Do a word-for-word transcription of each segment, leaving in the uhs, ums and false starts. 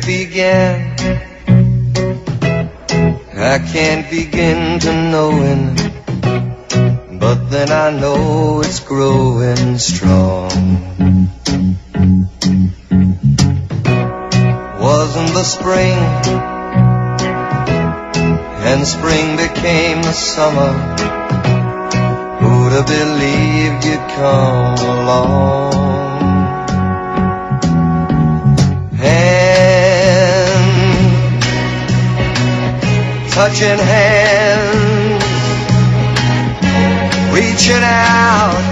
it began. I can't begin to knowing, but then I know it's growing strong. Wasn't the spring, and spring became the summer. Who'd have believed you'd come along? Touching hands, reaching out,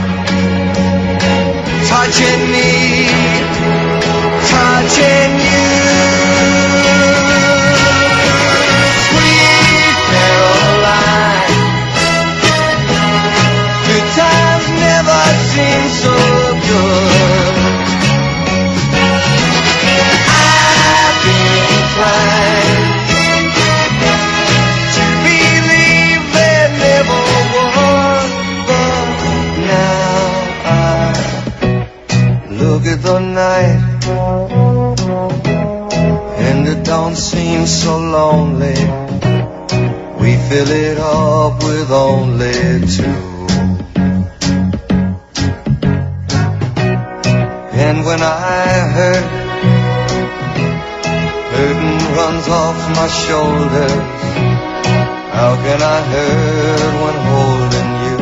touching me, touching you. Sweet Caroline, good times never seem so good. I've been inclined at the night, and it don't seem so lonely. We fill it up with only two. And when I hurt, burden runs off my shoulders. How can I hurt when holding you?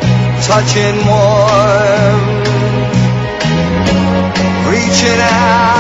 Touching warm, reaching out.